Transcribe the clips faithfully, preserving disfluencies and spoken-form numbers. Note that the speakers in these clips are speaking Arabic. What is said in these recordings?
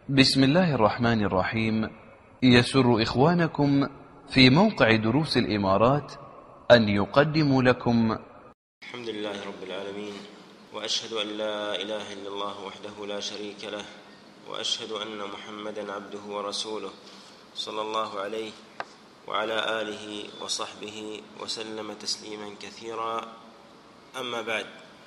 بسم الله الرحمن الرحيم. يسر إخوانكم في موقع دروس الإمارات أن يقدموا لكم الحمد لله رب العالمين، وأشهد أن لا إله إلا الله وحده لا شريك له، وأشهد أن محمدًا عبده ورسوله صلى الله عليه وعلى آله وصحبه وسلم تسليمًا كثيرا. أما بعد،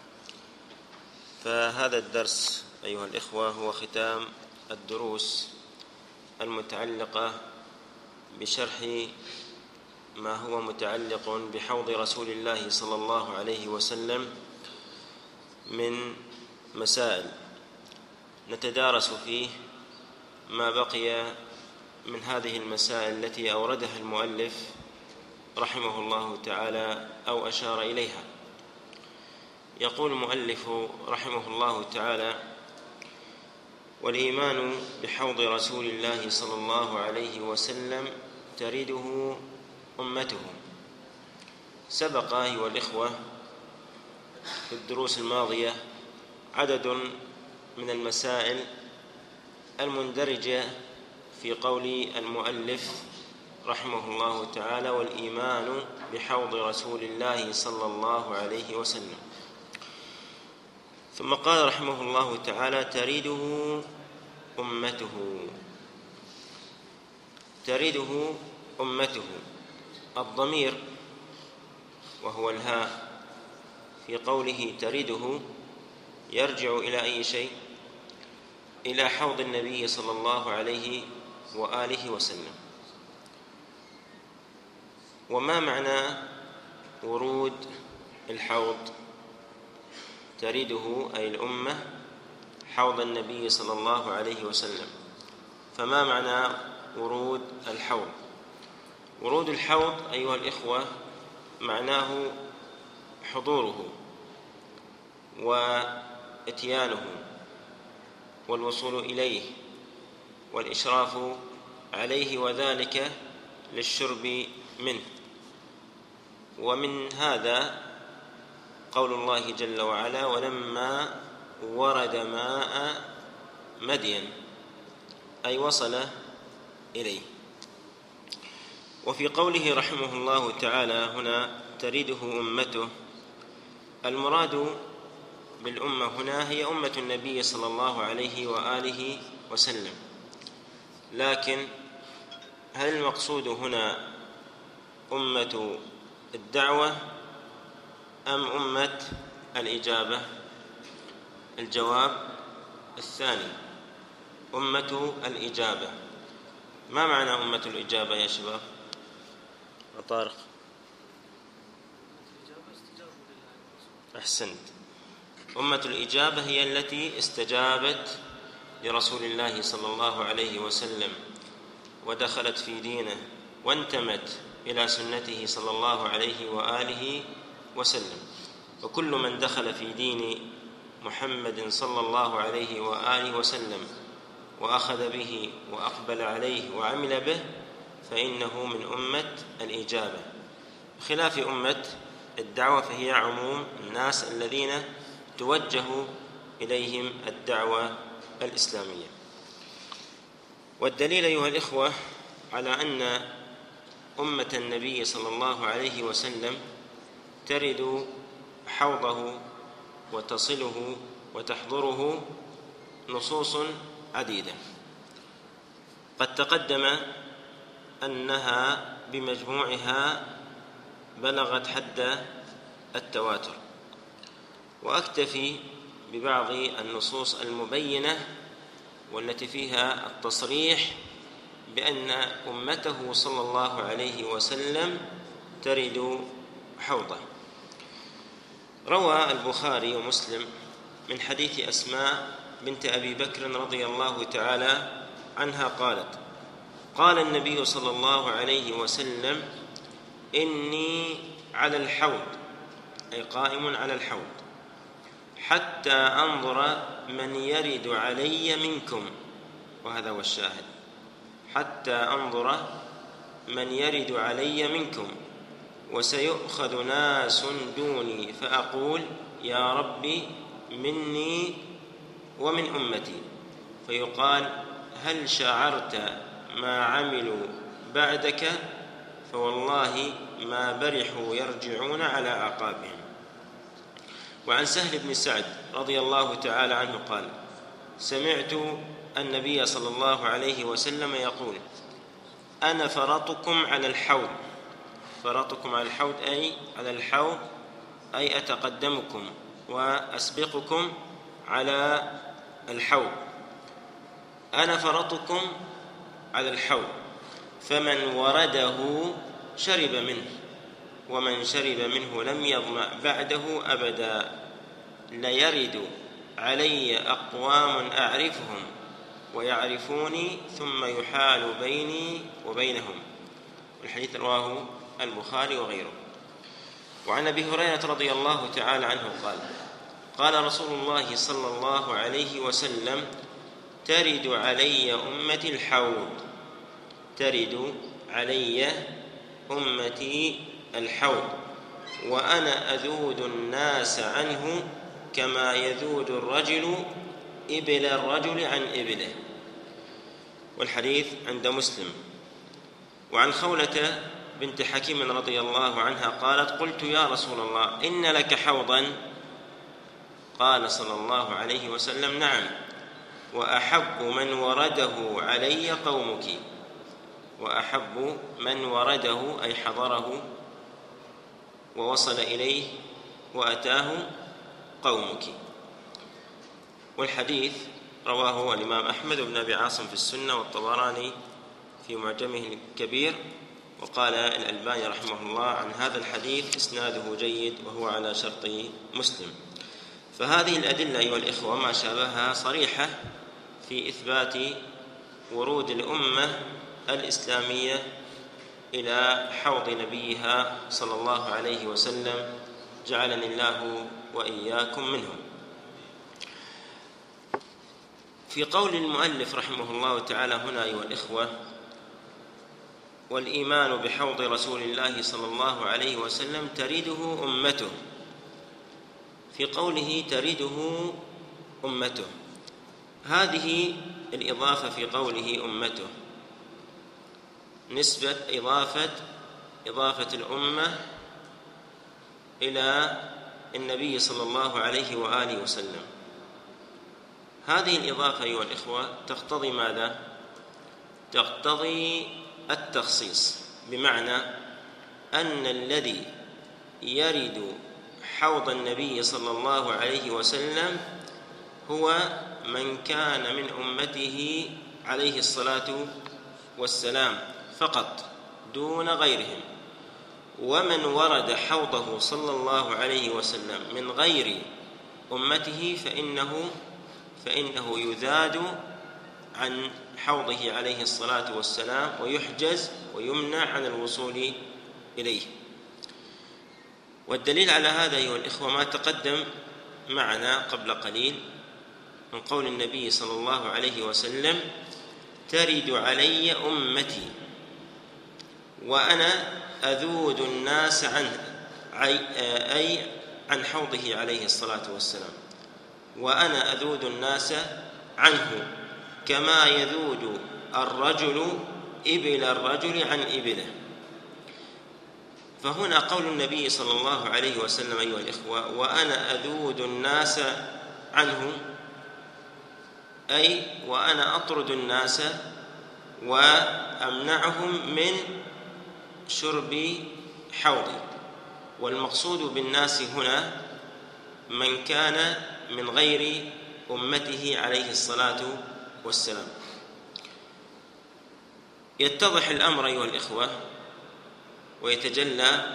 فهذا الدرس أيها الإخوة هو ختام الدروس المتعلقة بشرح ما هو متعلق بحوض رسول الله صلى الله عليه وسلم من مسائل نتدارس فيه ما بقي من هذه المسائل التي أوردها المؤلف رحمه الله تعالى أو أشار إليها. يقول المؤلف رحمه الله تعالى: والإيمان بحوض رسول الله صلى الله عليه وسلم ترده أمته. سبق أيها الإخوة في الدروس الماضية عدد من المسائل المندرجة في قول المؤلف رحمه الله تعالى: والإيمان بحوض رسول الله صلى الله عليه وسلم. ثم قال رحمه الله تعالى: ترده أمته. ترده أمته، الضمير وهو الهاء في قوله ترده يرجع إلى أي شيء؟ إلى حوض النبي صلى الله عليه وآله وسلم. وما معنى ورود الحوض؟ ترده أي الأمة حوض النبي صلى الله عليه وسلم. فما معنى ورود الحوض؟ ورود الحوض أيها الإخوة معناه حضوره وإتيانه والوصول إليه والإشراف عليه، وذلك للشرب منه. ومن هذا قول الله جل وعلا: ولما ورد ماء مدين، أي وصل إليه. وفي قوله رحمه الله تعالى هنا ترده أمته، المراد بالأمة هنا هي أمة النبي صلى الله عليه وآله وسلم. لكن هل المقصود هنا أمة الدعوة أم أمة الإجابة؟ الجواب الثاني، أمة الإجابة. ما معنى أمة الإجابة يا شباب؟ طارق، أحسنت. أمة الإجابة هي التي استجابت لرسول الله صلى الله عليه وسلم ودخلت في دينه وانتمت إلى سنته صلى الله عليه وآله وسلم. وكل من دخل في دين محمد صلى الله عليه وآله وسلم وأخذ به وأقبل عليه وعمل به فإنه من أمة الإجابة، خلاف أمة الدعوة فهي عموم الناس الذين توجه إليهم الدعوة الإسلامية. والدليل أيها الإخوة على أن أمة النبي صلى الله عليه وسلم ترد حوضه وتصله وتحضره نصوص عديدة. قد تقدم أنها بمجموعها بلغت حد التواتر، وأكتفي ببعض النصوص المبينة والتي فيها التصريح بأن أمته صلى الله عليه وسلم ترد حوضه. روى البخاري ومسلم من حديث أسماء بنت أبي بكر رضي الله تعالى عنها قالت: قال النبي صلى الله عليه وسلم: إني على الحوض، أي قائم على الحوض، حتى أنظر من يرد علي منكم. وهذا هو الشاهد: حتى أنظر من يرد علي منكم، وسيؤخذ ناس دوني فأقول: يا ربي مني ومن أمتي، فيقال: هل شعرت ما عملوا بعدك فوالله ما برحوا يرجعون على أعقابهم. وعن سهل بن سعد رضي الله تعالى عنه قال: سمعت النبي صلى الله عليه وسلم يقول: أنا فرطكم على الحوض. فرطكم على الحوض أي على الحوض أي أتقدمكم وأسبقكم على الحوض. أنا فرطكم على الحوض، فمن ورده شرب منه، ومن شرب منه لم يظمأ بعده أبدا. ليرد علي أقوام أعرفهم ويعرفوني ثم يحال بيني وبينهم. الحديث رواه البخاري وغيره. وعن أبي هريرة رضي الله تعالى عنه قال: قال رسول الله صلى الله عليه وسلم: ترد علي أمتي الحوض. ترد علي أمتي الحوض وأنا أذود الناس عنه كما يذود الرجل إبل الرجل عن إبله. والحديث عند مسلم. وعن خولة بنت حكيم رضي الله عنها قالت: قلت يا رسول الله إن لك حوضا؟ قال صلى الله عليه وسلم: نعم، وأحب من ورده علي قومك. وأحب من ورده أي حضره ووصل إليه وأتاه قومك. والحديث رواه الإمام أحمد بن أبي عاصم في السنة والطبراني في معجمه الكبير. وقال الألباني رحمه الله عن هذا الحديث إسناده جيد وهو على شرط مسلم. فهذه الأدلة أيها الإخوة ما شابهها صريحة في إثبات ورود الأمة الإسلامية إلى حوض نبيها صلى الله عليه وسلم، جعلني الله وإياكم منهم. في قول المؤلف رحمه الله تعالى هنا أيها الإخوة: والإيمان بحوض رسول الله صلى الله عليه وسلم ترده أمته. في قوله ترده أمته، هذه الإضافة في قوله أمته نسبة إضافة إضافة الأمة إلى النبي صلى الله عليه وآله وسلم. هذه الإضافة أيها الإخوة تقتضي ماذا؟ تقتضي التخصيص، بمعنى أن الذي يرد حوض النبي صلى الله عليه وسلم هو من كان من أمته عليه الصلاة والسلام فقط دون غيرهم. ومن ورد حوضه صلى الله عليه وسلم من غير أمته فإنه فإنه يذاد عن حوضه عليه الصلاة والسلام ويحجز ويمنع عن الوصول إليه. والدليل على هذا أيها الإخوة ما تقدم معنا قبل قليل من قول النبي صلى الله عليه وسلم: ترد علي أمتي وأنا أذود الناس عنه، أي عن حوضه عليه الصلاة والسلام. وأنا أذود الناس عنه كما يذود الرجل إبل الرجل عن إبله. فهنا قول النبي صلى الله عليه وسلم أيها الإخوة: وأنا أذود الناس عنه، أي وأنا أطرد الناس وأمنعهم من شرب حوضي. والمقصود بالناس هنا من كان من غير أمته عليه الصلاة والسلام. يتضح الأمر أيها الإخوة ويتجلى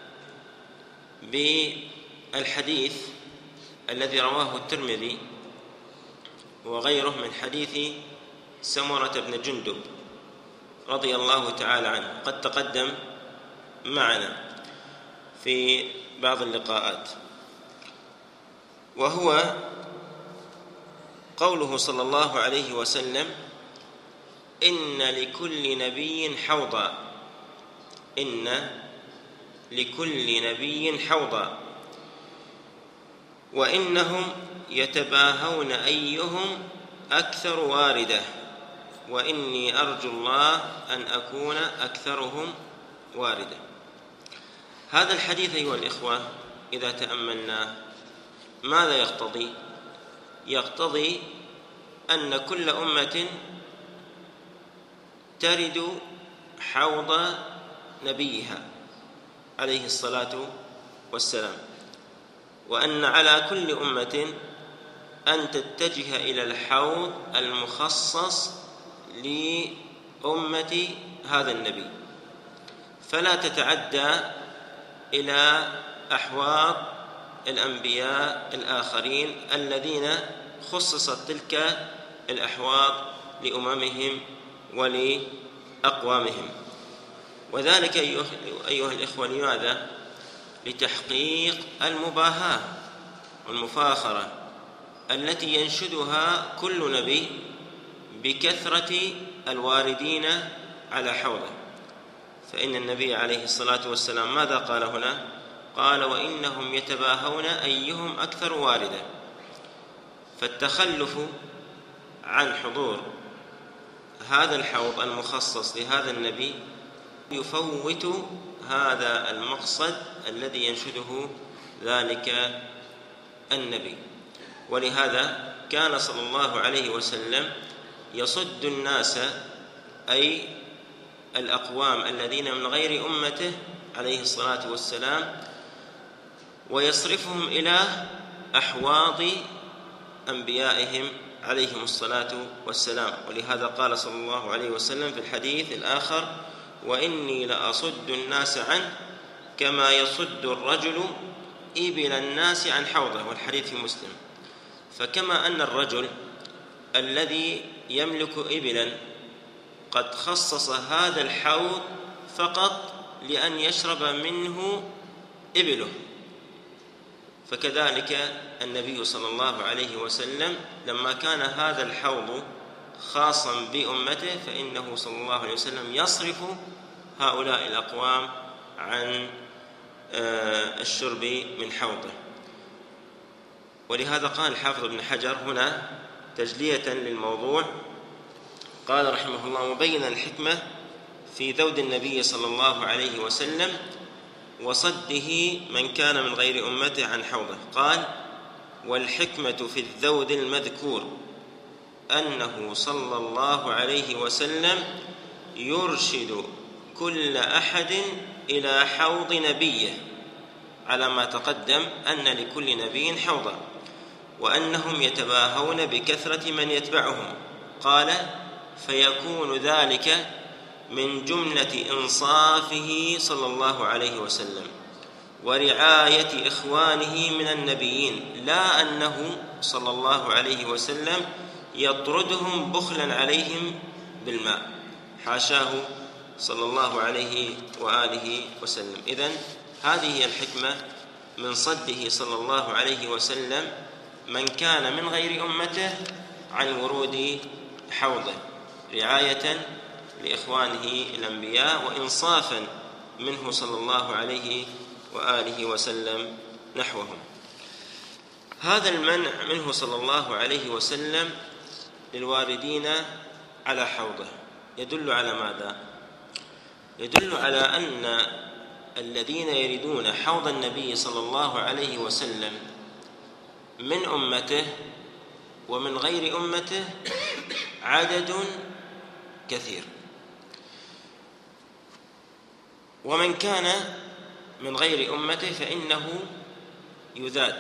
بالحديث الذي رواه الترمذي وغيره من حديث سمرة بن جندب رضي الله تعالى عنه، قد تقدم معنا في بعض اللقاءات، وهو قوله صلى الله عليه وسلم: إن لكل نبي حوضا. إن لكل نبي حوضا وإنهم يتباهون أيهم أكثر واردة. وإني أرجو الله أن أكون أكثرهم واردة. هذا الحديث أيها الإخوة إذا تأملناه ماذا يقتضي؟ يقتضي أن كل أمة ترد حوض نبيها عليه الصلاة والسلام، وأن على كل أمة أن تتجه إلى الحوض المخصص لأمة هذا النبي، فلا تتعدى إلى أحواض الأنبياء الآخرين الذين خصصت تلك الأحواض لأممهم ولأقوامهم. وذلك أيها الإخوة لماذا؟ لتحقيق المباهاة والمفاخرة التي ينشدها كل نبي بكثرة الواردين على حوضه. فإن النبي عليه الصلاة والسلام ماذا قال هنا؟ قال وإنهم يتباهون أيهم أكثر واردة. فالتخلف عن حضور هذا الحوض المخصص لهذا النبي يفوت هذا المقصد الذي ينشده ذلك النبي. ولهذا كان صلى الله عليه وسلم يصد الناس أي الأقوام الذين من غير أمته عليه الصلاة والسلام ويصرفهم إلى أحواض أنبيائهم عليهم الصلاة والسلام. ولهذا قال صلى الله عليه وسلم في الحديث الآخر وإني لأصد الناس عنه كما يصد الرجل إبل الناس عن حوضه، والحديث في مسلم. فكما أن الرجل الذي يملك إبلا قد خصص هذا الحوض فقط لأن يشرب منه إبله، فكذلك النبي صلى الله عليه وسلم لما كان هذا الحوض خاصا بأمته فإنه صلى الله عليه وسلم يصرف هؤلاء الأقوام عن الشرب من حوضه. ولهذا قال الحافظ ابن حجر هنا تجلية للموضوع، قال رحمه الله مبينا الحكمة في ذود النبي صلى الله عليه وسلم وصده من كان من غير أمته عن حوضه. قال والحكمة في الذود المذكور أنه صلى الله عليه وسلم يرشد كل أحد إلى حوض نبيه على ما تقدم أن لكل نبي حوضا، وأنهم يتباهون بكثرة من يتبعهم. قال فيكون ذلك من جملة إنصافه صلى الله عليه وسلم ورعاية إخوانه من النبيين، لا أنه صلى الله عليه وسلم يطردهم بخلا عليهم بالماء، حاشاه صلى الله عليه وآله وسلم. إذن هذه هي الحكمة من صده صلى الله عليه وسلم من كان من غير أمته عن ورود حوضه، رعاية لإخوانه الأنبياء وإنصافا منه صلى الله عليه وآله وسلم نحوهم. هذا المنع منه صلى الله عليه وسلم للواردين على حوضه يدل على ماذا؟ يدل على أن الذين يردون حوض النبي صلى الله عليه وسلم من أمته ومن غير أمته عدد كثير. ومن كان من غير أمته فإنه يذاد،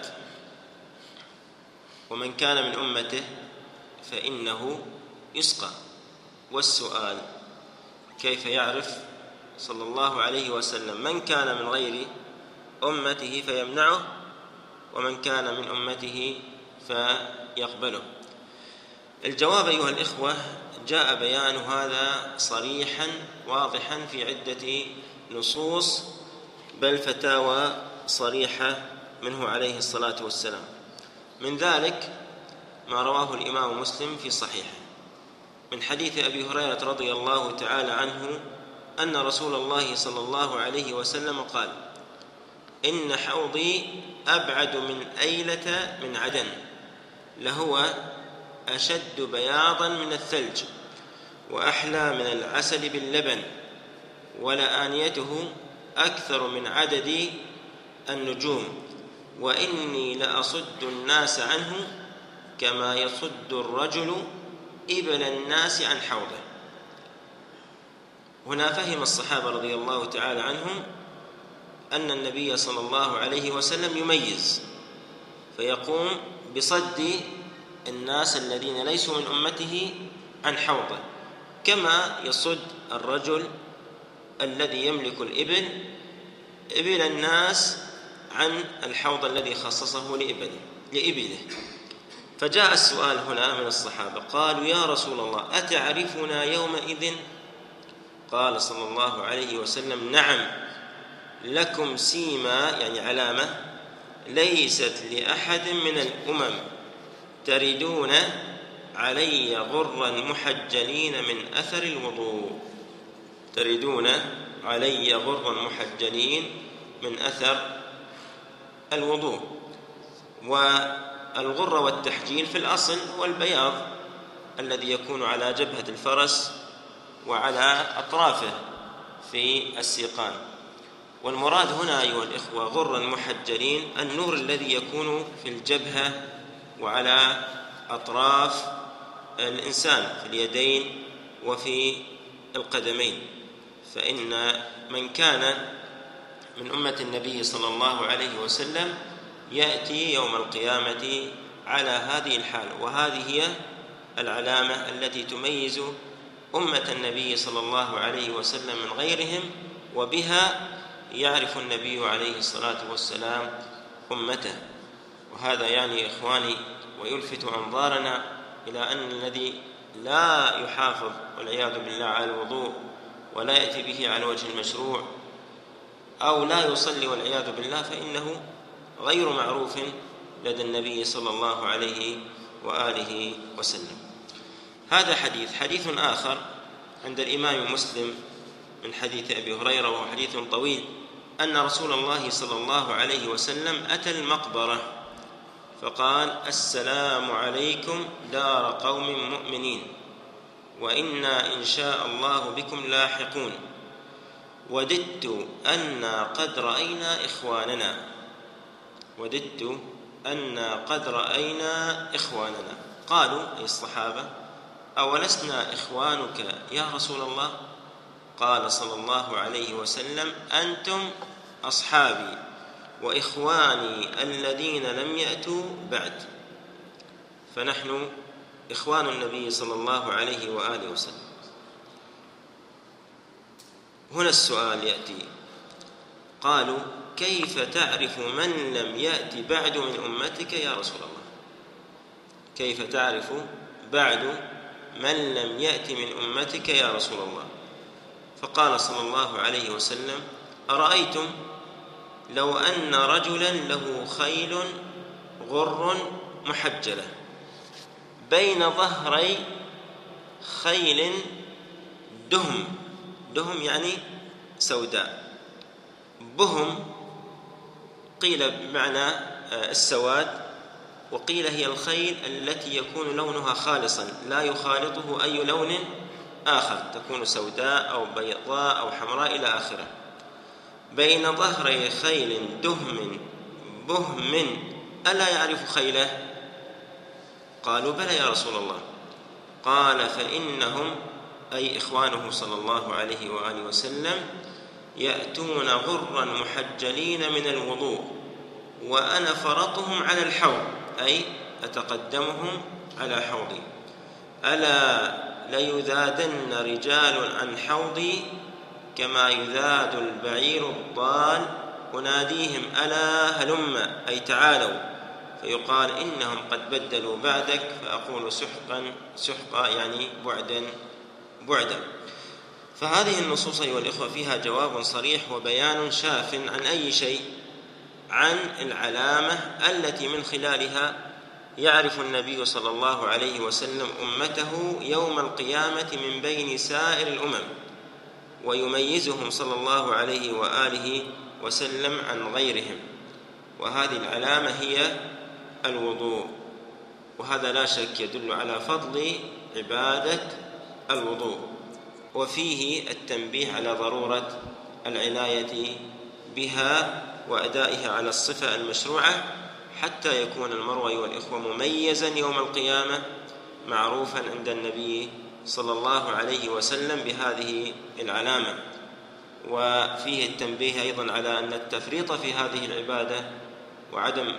ومن كان من أمته فإنه يسقى. والسؤال كيف يعرف صلى الله عليه وسلم من كان من غير أمته فيمنعه ومن كان من أمته فيقبله؟ الجواب أيها الإخوة جاء بيان هذا صريحا واضحا في عدة نصوص بل فتاوى صريحة منه عليه الصلاة والسلام. من ذلك ما رواه الإمام مسلم في صحيحه من حديث أبي هريرة رضي الله تعالى عنه أن رسول الله صلى الله عليه وسلم قال إن حوضي أبعد من أيلة من عدن لهو أشد بياضا من الثلج وأحلى من العسل باللبن، ولآنيته أكثر من عدد النجوم، وإني لأصد الناس عنه كما يصد الرجل إبل الناس عن حوضه. هنا فهم الصحابة رضي الله تعالى عنهم أن النبي صلى الله عليه وسلم يميز، فيقوم بصد الناس الذين ليسوا من أمته عن حوضه، كما يصد الرجل الذي يملك الإبل إبل الناس عن الحوض الذي خصصه لإبله. فجاء السؤال هنا من الصحابة، قالوا: يا رسول الله، أتعرفنا يومئذ؟ قال صلى الله عليه وسلم: نعم، لكم سيما، يعني علامة، ليست لأحد من الأمم، تردون علي غرا محجلين من أثر الوضوء. تردون علي غرا محجلين من أثر الوضوء. والغر والتحجيل في الأصل هو البياض الذي يكون على جبهة الفرس وعلى أطرافه في السيقان. والمراد هنا أيها الإخوة غرا محجلين النور الذي يكون في الجبهة وعلى أطراف الإنسان في اليدين وفي القدمين. فإن من كان من أمة النبي صلى الله عليه وسلم يأتي يوم القيامة على هذه الحال، وهذه هي العلامة التي تميز أمة النبي صلى الله عليه وسلم من غيرهم، وبها يعرف النبي عليه الصلاة والسلام أمته. وهذا يعني إخواني ويلفت أنظارنا إلى أن الذي لا يحافظ والعياذ بالله على الوضوء ولا يأتي به على وجه المشروع أو لا يصلي والعياذ بالله فإنه غير معروف لدى النبي صلى الله عليه وآله وسلم. هذا حديث. حديث آخر عند الإمام مسلم من حديث أبي هريرة، وهو حديث طويل، أن رسول الله صلى الله عليه وسلم أتى المقبرة فقال: السلام عليكم دار قوم مؤمنين، وإنا إن شاء الله بكم لاحقون، وددت أنا قد رأينا إخواننا وددت أنا قد رأينا إخواننا قالوا أي الصحابة: أولسنا إخوانك يا رسول الله؟ قال صلى الله عليه وسلم: أنتم أصحابي وإخواني الذين لم يأتوا بعد. فنحن إخوان النبي صلى الله عليه وآله وسلم. هنا السؤال يأتي، قالوا: كيف تعرف من لم يأت بعد من أمتك يا رسول الله؟ كيف تعرف بعد من لم يأت من أمتك يا رسول الله؟ فقال صلى الله عليه وسلم: أرأيتم لو أن رجلا له خيل غر محجلة بين ظهري خيل دهم، دهم يعني سوداء، بهم قيل بمعنى السواد، وقيل هي الخيل التي يكون لونها خالصا لا يخالطه أي لون آخر، تكون سوداء أو بيضاء أو حمراء إلى آخره. بين ظهري خيل دهم بهم ألا يعرف خيله؟ قالوا: بلى يا رسول الله. قال: فإنهم أي إخوانه صلى الله عليه وآله وسلم يأتون غرا محجلين من الوضوء، وأنا فرطهم على الحوض، أي أتقدمهم على حوضي. ألا ليذادن رجال عن حوضي كما يذاد البعير الضال، أناديهم ألا هلم، أي تعالوا، فيقال إنهم قد بدلوا بعدك، فأقول سحقا سحقا يعني بعدا بعدا. فهذه النصوص أيها الإخوة فيها جواب صريح وبيان شاف عن أي شيء؟ عن العلامة التي من خلالها يعرف النبي صلى الله عليه وسلم أمته يوم القيامة من بين سائر الأمم، ويميزهم صلى الله عليه وآله وسلم عن غيرهم. وهذه العلامة هي الوضوء، وهذا لا شك يدل على فضل عبادة الوضوء، وفيه التنبيه على ضرورة العناية بها وأدائها على الصفة المشروعة حتى يكون المرء أيها الإخوة مميزا يوم القيامة، معروفا عند النبي صلى الله عليه وسلم بهذه العلامة. وفيه التنبيه أيضا على أن التفريط في هذه العبادة وعدم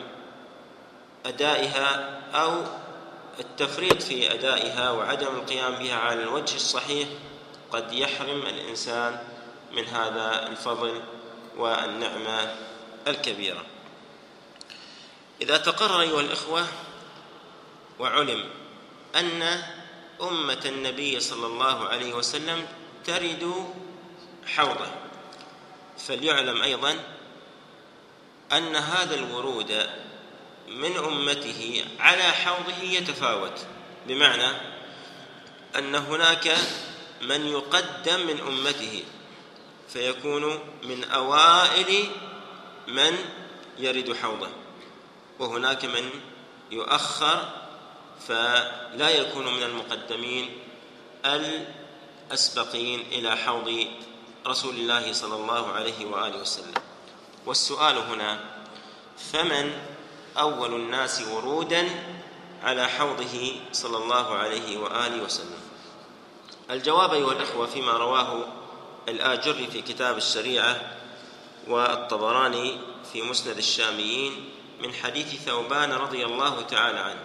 أدائها أو التفريط في أدائها وعدم القيام بها على الوجه الصحيح قد يحرم الإنسان من هذا الفضل والنعمة الكبيرة. إذا تقرر أيها الإخوة وعلم أن أمة النبي صلى الله عليه وسلم ترد حوضه، فليعلم أيضا أن هذا الورود من أمته على حوضه يتفاوت، بمعنى أن هناك من يقدم من أمته فيكون من أوائل من يرد حوضه، وهناك من يؤخر فلا يكون من المقدمين الأسبقين إلى حوض رسول الله صلى الله عليه وآله وسلم. والسؤال هنا: فمن أول الناس ورودا على حوضه صلى الله عليه وآله وسلم؟ الجواب أيها الأخوة فيما رواه الآجري في كتاب الشريعة والطبراني في مسند الشاميين من حديث ثوبان رضي الله تعالى عنه،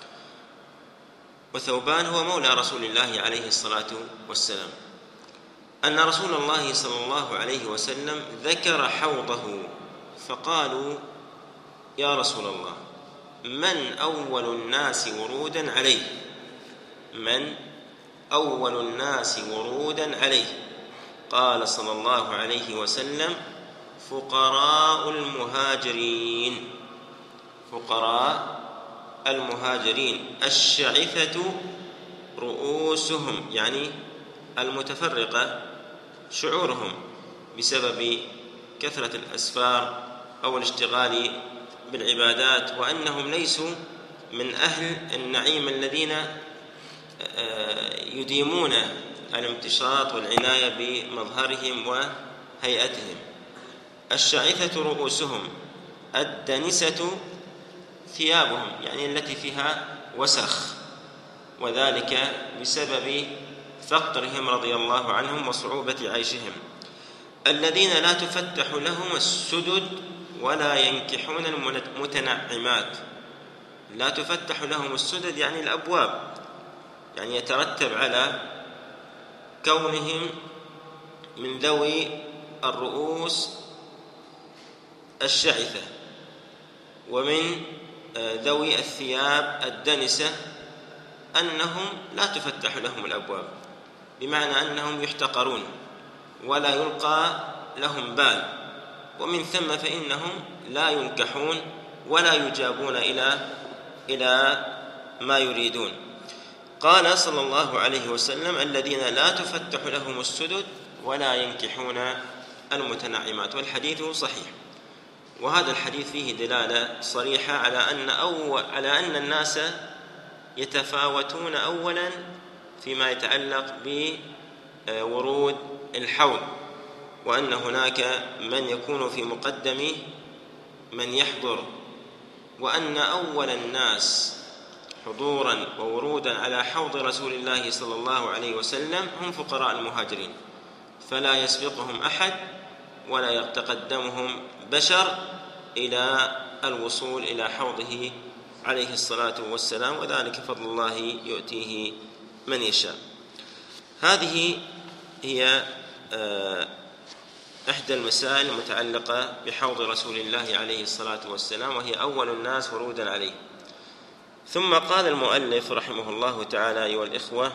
وثوبان هو مولى رسول الله عليه الصلاة والسلام، أن رسول الله صلى الله عليه وسلم ذكر حوضه فقالوا: يا رسول الله، من أول الناس ورودا عليه؟ من أول الناس ورودا عليه؟ قال صلى الله عليه وسلم: فقراء المهاجرين، فقراء المهاجرين الشعثة رؤوسهم، يعني المتفرقة شعورهم بسبب كثرة الأسفار أو الاشتغال بالعبادات، وأنهم ليسوا من أهل النعيم الذين يديمون الامتشاط والعناية بمظهرهم وهيئتهم. الشعثة رؤوسهم، الدنسة ثيابهم، يعني التي فيها وسخ، وذلك بسبب فقرهم رضي الله عنهم وصعوبة عيشهم. الذين لا تفتح لهم السدد ولا ينكحون المتنعمات. لا تفتح لهم السدد يعني الأبواب، يعني يترتب على كونهم من ذوي الرؤوس الشعثة ومن ذوي الثياب الدنسة أنهم لا تفتح لهم الأبواب، بمعنى أنهم يحتقرون ولا يلقى لهم بال، ومن ثم فإنهم لا ينكحون ولا يجابون إلى إلى ما يريدون. قال صلى الله عليه وسلم: الذين لا تفتح لهم السدد ولا ينكحون المتنعمات. والحديث صحيح، وهذا الحديث فيه دلالة صريحة على أن أو على أن الناس يتفاوتون أولا فيما يتعلق بورود الحوض، وأن هناك من يكون في مقدم من يحضر، وأن أول الناس حضورا وورودا على حوض رسول الله صلى الله عليه وسلم هم فقراء المهاجرين، فلا يسبقهم أحد ولا يتقدمهم بشر إلى الوصول إلى حوضه عليه الصلاة والسلام، وذلك فضل الله يؤتيه من يشاء. هذه هي إحدى المسائل المتعلقة بحوض رسول الله عليه الصلاة والسلام، وهي أول الناس ورودا عليه. ثم قال المؤلف رحمه الله تعالى: أيها الإخوة،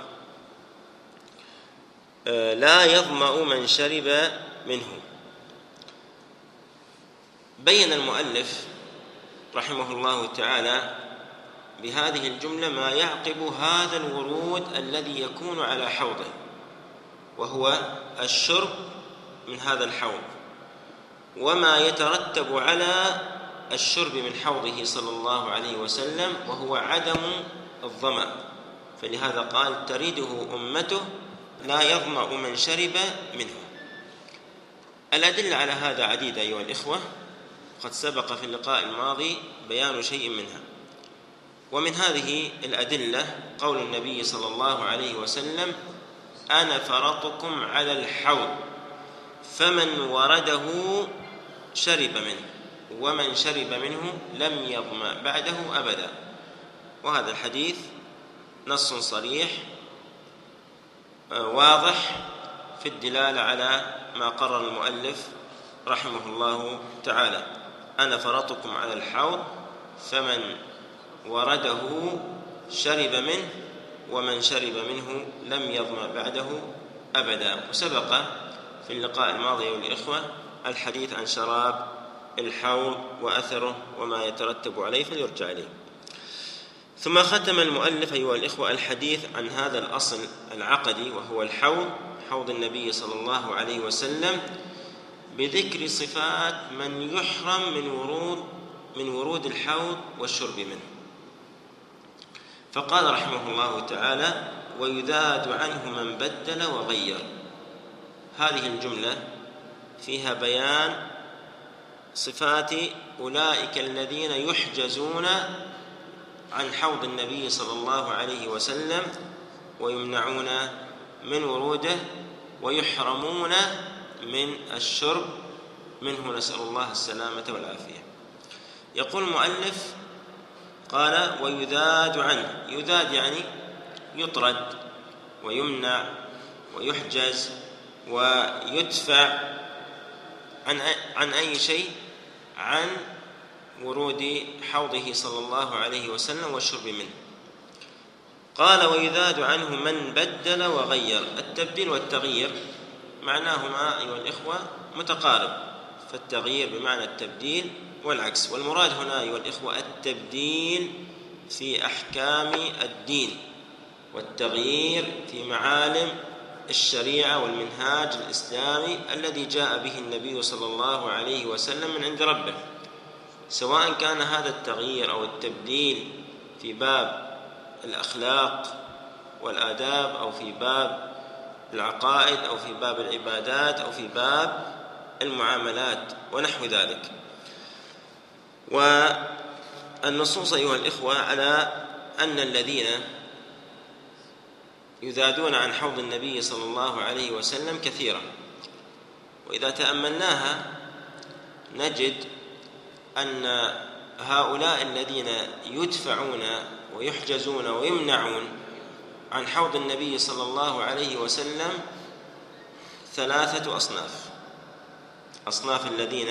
لا يظمأ من شرب منه. بين المؤلف رحمه الله تعالى بهذه الجملة ما يعقب هذا الورود الذي يكون على حوضه، وهو الشرب من هذا الحوض، وما يترتب على الشرب من حوضه صلى الله عليه وسلم، وهو عدم الظمأ. فلهذا قال ترده أمته لا يظمأ من شرب منه. الأدلة على هذا عديدة أيها الإخوة، قد سبق في اللقاء الماضي بيان شيء منها. ومن هذه الأدلة قول النبي صلى الله عليه وسلم أنا فرطكم على الحوض فمن ورده شرب منه ومن شرب منه لم يظمأ بعده أبدا. وهذا الحديث نص صريح واضح في الدلالة على ما قرر المؤلف رحمه الله تعالى. أنا فرطكم على الحوض فمن ورده شرب منه ومن شرب منه لم يظمأ بعده أبدا. وسبق في اللقاء الماضي والإخوة الحديث عن شراب الحوض وأثره وما يترتب عليه، فليرجع إليه. ثم ختم المؤلف أيها الإخوة الحديث عن هذا الأصل العقدي وهو الحوض، حوض النبي صلى الله عليه وسلم، بذكر صفات من يحرم من ورود من ورود الحوض والشرب منه. فقال رحمه الله تعالى ويذاد عنه من بدل وغير. هذه الجملة فيها بيان صفات أولئك الذين يحجزون عن حوض النبي صلى الله عليه وسلم ويمنعون من وروده ويحرمون من الشرب منه، نسأل الله السلامة والعافية. يقول المؤلف قال ويذاد عنه. يذاد يعني يطرد ويمنع ويحجز ويدفع عن عن أي شيء عن ورود حوضه صلى الله عليه وسلم والشرب منه. قال ويذاد عنه من بدل وغير. التبديل والتغيير معناهما أيها الإخوة متقارب، فالتغيير بمعنى التبديل والعكس. والمراد هنا أيها الإخوة التبديل في أحكام الدين والتغيير في معالم الشريعة والمنهاج الإسلامي الذي جاء به النبي صلى الله عليه وسلم من عند ربه، سواء كان هذا التغيير أو التبديل في باب الأخلاق والآداب أو في باب العقائد أو في باب العبادات أو في باب المعاملات ونحو ذلك. والنصوص أيها الإخوة على أن الذين يذادون عن حوض النبي صلى الله عليه وسلم كثيرا، وإذا تأملناها نجد أن هؤلاء الذين يدفعون ويحجزون ويمنعون عن حوض النبي صلى الله عليه وسلم ثلاثة أصناف. أصناف الذين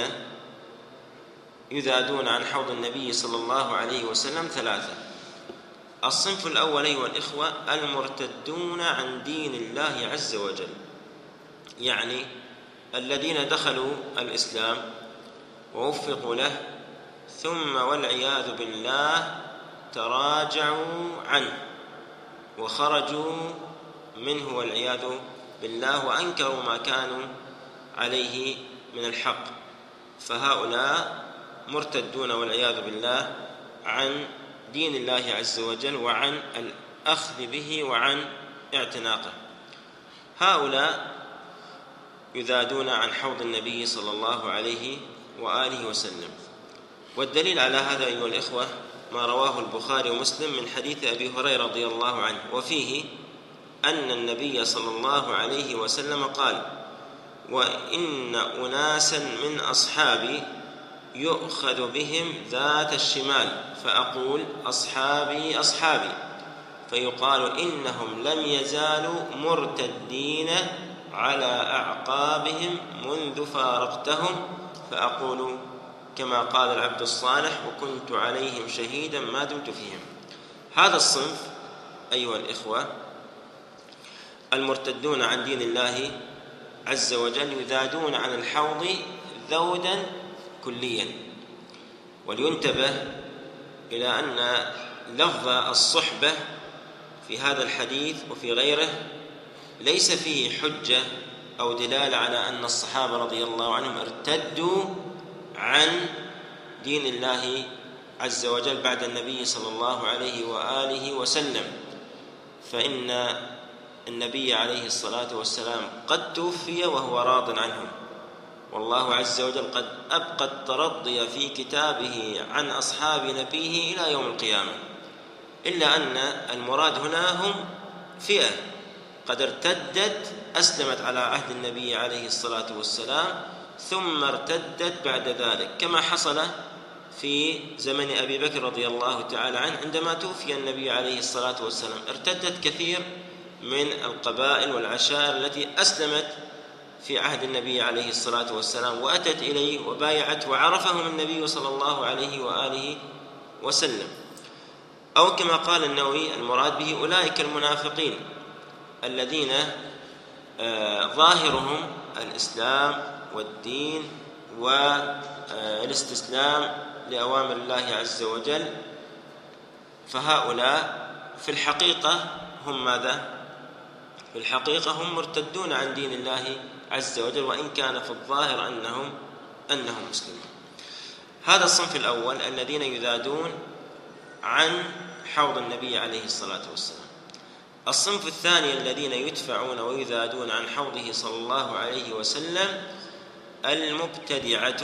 يذادون عن حوض النبي صلى الله عليه وسلم ثلاثة. الصنف الأول أيها الإخوة المرتدون عن دين الله عز وجل، يعني الذين دخلوا الإسلام ووفقوا له ثم والعياذ بالله تراجعوا عنه وخرجوا منه والعياذ بالله وأنكروا ما كانوا عليه من الحق، فهؤلاء مرتدون والعياذ بالله عن دين الله عز وجل وعن الأخذ به وعن اعتناقه. هؤلاء يذادون عن حوض النبي صلى الله عليه وآله وسلم. والدليل على هذا أيها الإخوة ما رواه البخاري ومسلم من حديث أبي هريرة رضي الله عنه، وفيه أن النبي صلى الله عليه وسلم قال وإن أناسا من أصحابي يؤخذ بهم ذات الشمال فأقول أصحابي أصحابي، فيقال إنهم لم يزالوا مرتدين على أعقابهم منذ فارقتهم، فأقول كما قال العبد الصالح وكنت عليهم شهيدا ما دمت فيهم. هذا الصنف أيها الإخوة المرتدون عن دين الله عز وجل يذادون عن الحوض ذودا كليا. ولينتبه إلى أن لفظ الصحبة في هذا الحديث وفي غيره ليس فيه حجة أو دلالة على أن الصحابة رضي الله عنهم ارتدوا عن دين الله عز وجل بعد النبي صلى الله عليه وآله وسلم، فإن النبي عليه الصلاة والسلام قد توفي وهو راض عنهم، والله عز وجل قد أبقى الترضي في كتابه عن أصحاب نبيه إلى يوم القيامة، إلا أن المراد هنا هم فئة قد ارتدت أسلمت على عهد النبي عليه الصلاة والسلام ثم ارتدت بعد ذلك، كما حصل في زمن أبي بكر رضي الله تعالى عنه عندما توفي النبي عليه الصلاة والسلام. ارتدت كثير من القبائل والعشائر التي أسلمت في عهد النبي عليه الصلاة والسلام وأتت إليه وبايعت وعرفهم النبي صلى الله عليه وآله وسلم. أو كما قال النووي المراد به أولئك المنافقين الذين ظاهرهم الإسلام والدين والاستسلام لأوامر الله عز وجل، فهؤلاء في الحقيقة هم ماذا؟ في الحقيقة هم مرتدون عن دين الله عز وجل، وإن كان في الظاهر أنهم أنهم مسلمون. هذا الصنف الأول الذين يذادون عن حوض النبي عليه الصلاة والسلام. الصنف الثاني الذين يدفعون ويذادون عن حوضه صلى الله عليه وسلم المبتدعة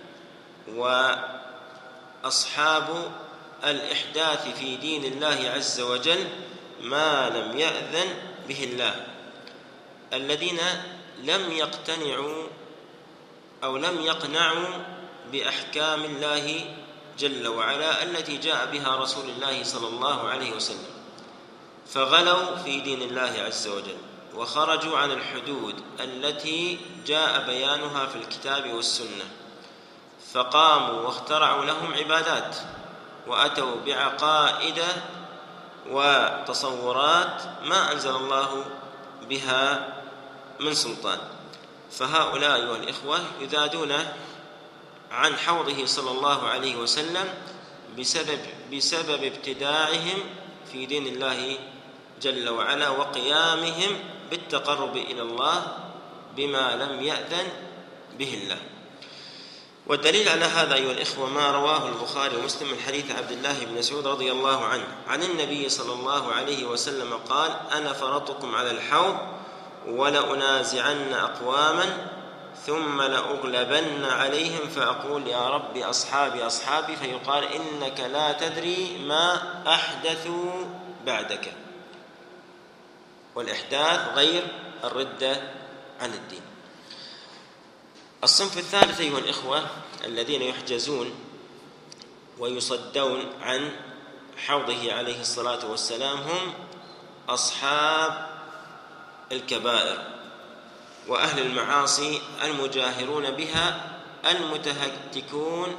وأصحاب الإحداث في دين الله عز وجل ما لم يأذن به الله، الذين لم يقتنعوا أو لم يقنعوا بأحكام الله جل وعلا التي جاء بها رسول الله صلى الله عليه وسلم، فغلوا في دين الله عز وجل وخرجوا عن الحدود التي جاء بيانها في الكتاب والسنة، فقاموا واخترعوا لهم عبادات وأتوا بعقائد وتصورات ما أنزل الله بها من سلطان. فهؤلاء أيها الإخوة يذادون عن حوضه صلى الله عليه وسلم بسبب, بسبب ابتداعهم في دين الله جل وعلا وقيامهم بالتقرب إلى الله بما لم يأذن به الله. والدليل على هذا أيها الإخوة ما رواه البخاري ومسلم من حديث عبد الله بن مسعود رضي الله عنه عن النبي صلى الله عليه وسلم قال: أنا فرطكم على الحوض ولأنازعن أقواما ثم لأغلبن عليهم فأقول يا رب أصحابي أصحابي، فيقال إنك لا تدري ما أحدثوا بعدك. والإحداث غير الردة عن الدين. الصنف الثالث أيها الإخوة الذين يحجزون ويصدون عن حوضه عليه الصلاة والسلام هم أصحاب الكبائر وأهل المعاصي المجاهرون بها المتهتكون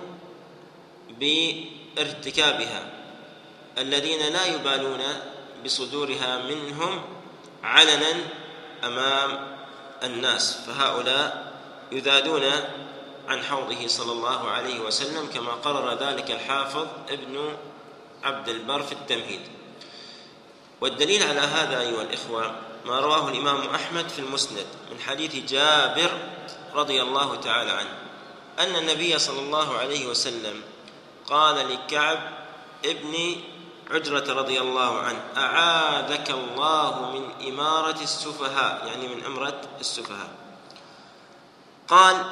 بارتكابها، الذين لا يبالون بصدورها منهم علنا أمام الناس، فهؤلاء يذادون عن حوضه صلى الله عليه وسلم كما قرر ذلك الحافظ ابن عبد البر في التمهيد. والدليل على هذا أيها الإخوة ما رواه الإمام أحمد في المسند من حديث جابر رضي الله تعالى عنه أن النبي صلى الله عليه وسلم قال لكعب ابن عجرة رضي الله عنه: أعاذك الله من إمارة السفهاء، يعني من أمرة السفهاء. قال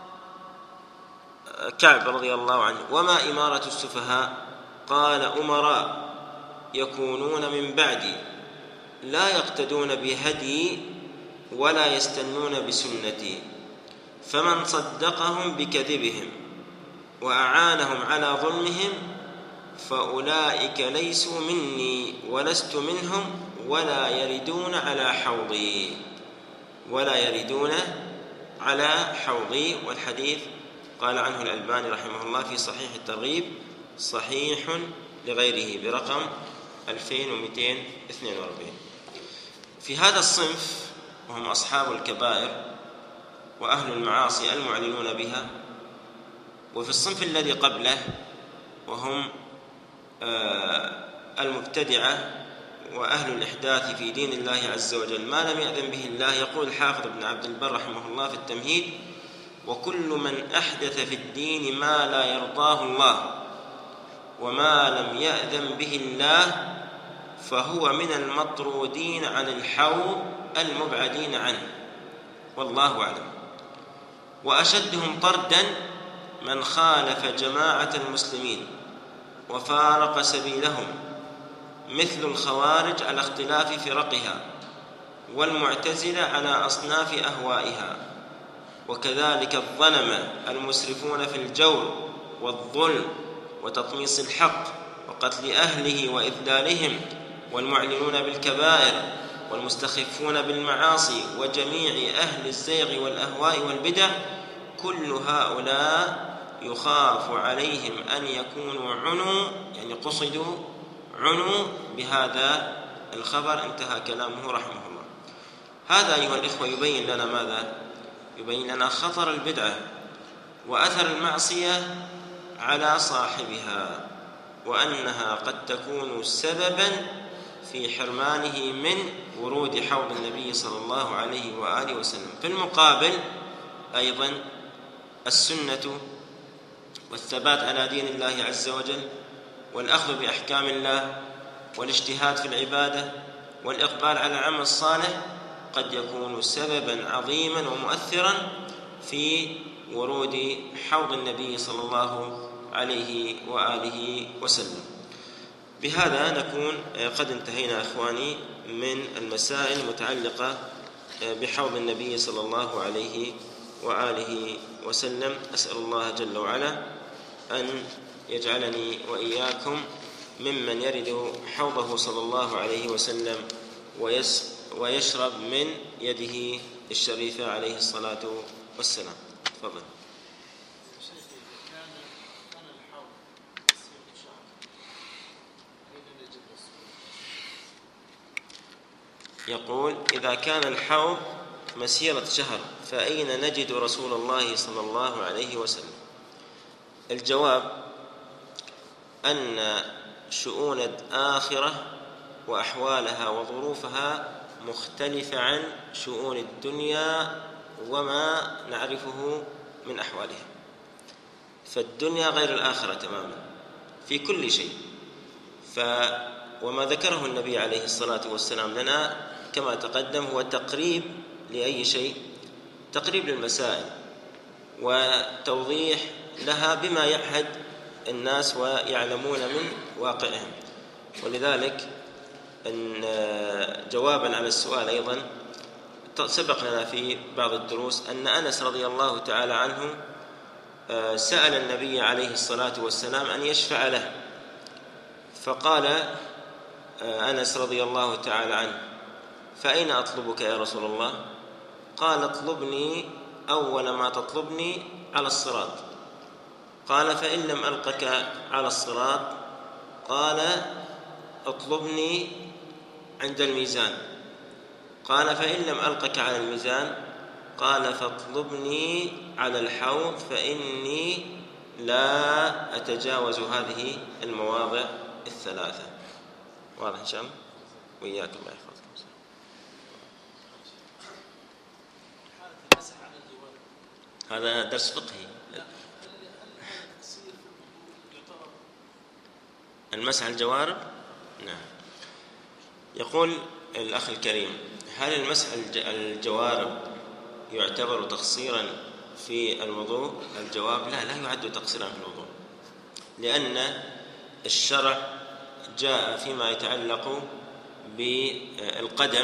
كعب رضي الله عنه: وما إمارة السفهاء؟ قال: أمراء يكونون من بعدي لا يقتدون بهدي ولا يستنون بسنتي، فمن صدقهم بكذبهم وأعانهم على ظلمهم فأولئك ليسوا مني ولست منهم ولا يردون على حوضي ولا يردون على حوضي. والحديث قال عنه الألباني رحمه الله في صحيح الترغيب صحيح لغيره برقم ألفين ومئتين واثنين وأربعين. في هذا الصنف وهم أصحاب الكبائر وأهل المعاصي المعلنون بها، وفي الصنف الذي قبله وهم المبتدعة وأهل الإحداث في دين الله عز وجل ما لم يأذن به الله، يقول الحافظ ابن عبد البر رحمه الله في التمهيد: وكل من أحدث في الدين ما لا يرضاه الله وما لم يأذن به الله فهو من المطرودين عن الحوض المبعدين عنه، والله أعلم. وأشدهم طردا من خالف جماعة المسلمين وفارق سبيلهم، مثل الخوارج على اختلاف فرقها، والمعتزلة على أصناف أهوائها، وكذلك الظلمة المسرفون في الجور والظلم وتطميس الحق وقتل أهله وإذلالهم، والمعلنون بالكبائر والمستخفون بالمعاصي، وجميع أهل الزيغ والأهواء والبدع، كل هؤلاء يخاف عليهم أن يكونوا عنوا، يعني قصدوا عنوا بهذا الخبر. انتهى كلامه رحمه الله. هذا أيها الإخوة يبين لنا ماذا؟ يبين لنا خطر البدعة وأثر المعصية على صاحبها، وأنها قد تكون سببا في حرمانه من ورود حوض النبي صلى الله عليه وآله وسلم. في المقابل أيضا السنة والثبات على دين الله عز وجل والأخذ بأحكام الله والاجتهاد في العبادة والإقبال على العمل الصالح قد يكون سببا عظيما ومؤثرا في ورود حوض النبي صلى الله عليه وآله وسلم. بهذا نكون قد انتهينا أخواني من المسائل المتعلقة بحوض النبي صلى الله عليه وآله وسلم. أسأل الله جل وعلا أن يجعلني وإياكم ممن يرد حوضه صلى الله عليه وسلم ويشرب من يده الشريفة عليه الصلاة والسلام. تفضل. يقول: إذا كان الحوض مسيرة شهر فأين نجد رسول الله صلى الله عليه وسلم؟ الجواب أن شؤون الآخرة وأحوالها وظروفها مختلفة عن شؤون الدنيا وما نعرفه من أحوالها، فالدنيا غير الآخرة تماما في كل شيء. ف وما ذكره النبي عليه الصلاة والسلام لنا كما تقدم هو تقريب لأي شيء، تقريب للمسائل وتوضيح لها بما يعهد الناس ويعلمون من واقعهم. ولذلك أن جوابا على السؤال أيضا سبق لنا في بعض الدروس أن أنس رضي الله تعالى عنه سأل النبي عليه الصلاة والسلام أن يشفع له، فقال أنس رضي الله تعالى عنه: فأين أطلبك يا رسول الله؟ قال: اطلبني أول ما تطلبني على الصراط. قال: فإن لم ألقك على الصراط؟ قال: اطلبني عند الميزان. قال: فإن لم ألقك على الميزان؟ قال: فاطلبني على الحوض فإني لا أتجاوز هذه المواضع الثلاثة. واضح إن شاء الله؟ وإياكم الله يحفظكم. هذا درس فقهي. المسح على الجوارب. نعم. يقول الأخ الكريم: هل المسح الجوارب يعتبر تقصيرا في الوضوء؟ الجواب: لا، لا يعد تقصيرا في الوضوء، لأن الشرع جاء فيما يتعلق بالقدم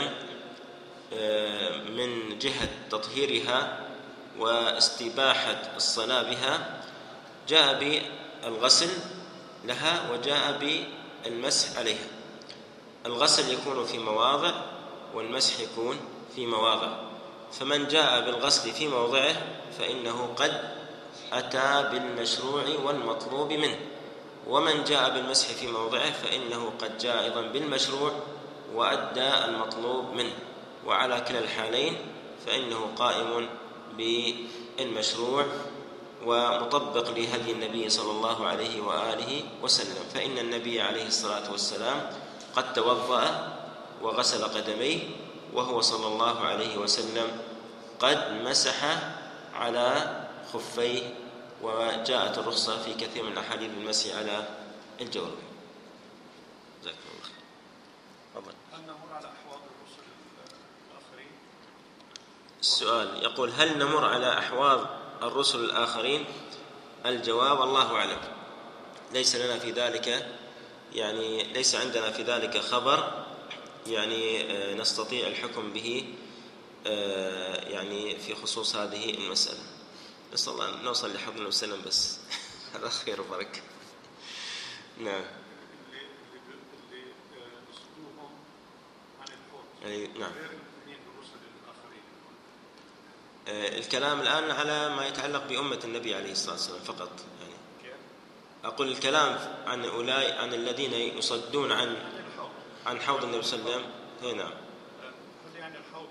من جهة تطهيرها واستباحة الصلاة بها، جاء بالغسل لها وجاء بالمسح عليها. الغسل يكون في مواضع والمسح يكون في مواضع، فمن جاء بالغسل في موضعه فإنه قد أتى بالمشروع والمطلوب منه، ومن جاء بالمسح في موضعه فإنه قد جاء أيضا بالمشروع وأدى المطلوب منه، وعلى كلا الحالين فإنه قائم بالمشروع ومطبق لهدي النبي صلى الله عليه وآله وسلم. فإن النبي عليه الصلاة والسلام قد توضأ وغسل قدميه، وهو صلى الله عليه وسلم قد مسح على خفيه، وجاءت الرخصة في كثير من أحاديث المسح على الجورب. جزاكم الله خير. تفضل. هل نمر على أحواض الرسل الآخرين؟ السؤال يقول هل نمر على أحواض الرسل الآخرين؟ الجواب الله أعلم، ليس لنا في ذلك يعني ليس عندنا في ذلك خبر يعني نستطيع الحكم به يعني في خصوص هذه المسألة. نسأل الله أن نوصل لحضر النبي صلى الله عليه وسلم بس. هذا خير وبركة. نعم. اللي نسلوهم عن الحوض يعني نعم. غير المؤمنين بالرسل الآخرين. الكلام الآن على ما يتعلق بأمة النبي عليه الصلاة والسلام فقط. يعني أقول الكلام عن أولئك عن الذين يصدون عن عن حوض النبي صلى الله عليه وسلم. نعم. هل يعني الحوض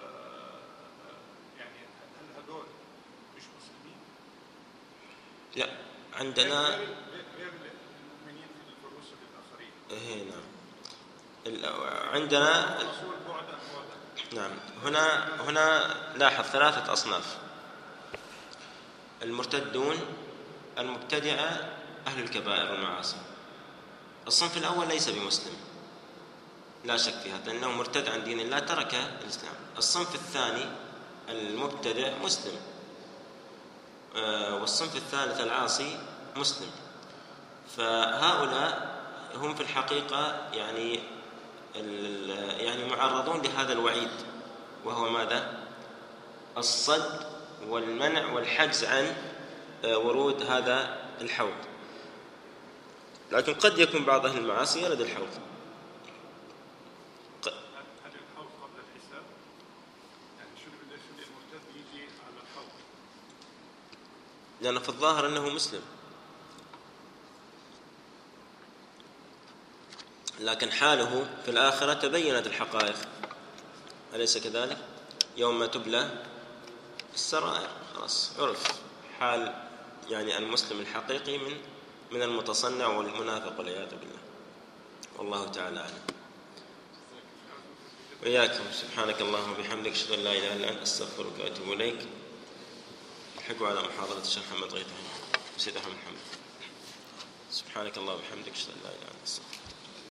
يعني هل هذول مش مسلمين؟ لا عندنا غير المؤمنين في الرسل الآخرين. نعم. عندنا نعم. هنا هنا لاحظ ثلاثة أصناف: المرتدون، المبتدعة، أهل الكبائر والمعاصي. الصنف الأول ليس بمسلم لا شك في هذا، لأنه مرتد عن دين الله ترك الإسلام. الصنف الثاني المبتدع مسلم، والصنف الثالث العاصي مسلم. فهؤلاء هم في الحقيقة يعني يعني معرضون لهذا الوعيد، وهو ماذا؟ الصد والمنع والحجز عن ورود هذا الحوض. لكن قد يكون بعض أهل المعاصي يرد الحوض. هل الحوض قبل الحساب؟ يعني شو اللي المرتد يجي على الحوض؟ لأن في الظاهر أنه مسلم، لكن حاله في الآخرة تبينت الحقائق، أليس كذلك؟ يوم ما تبلى السرائر خلاص عرف حال يعني المسلم الحقيقي من من المتصنع والمنافق والعياذ بالله. والله تعالى أعلم. وإياكم. سبحانك اللهم وبحمدك أشهد أن لا إله إلا أنت أستغفرك وأتوب إليك. الحقوا على محاضرة الشيخ محمد غيث سيد أحمد محمد. سبحانك اللهم وبحمدك أشهد أن لا إله إلا أنت أستغفرك.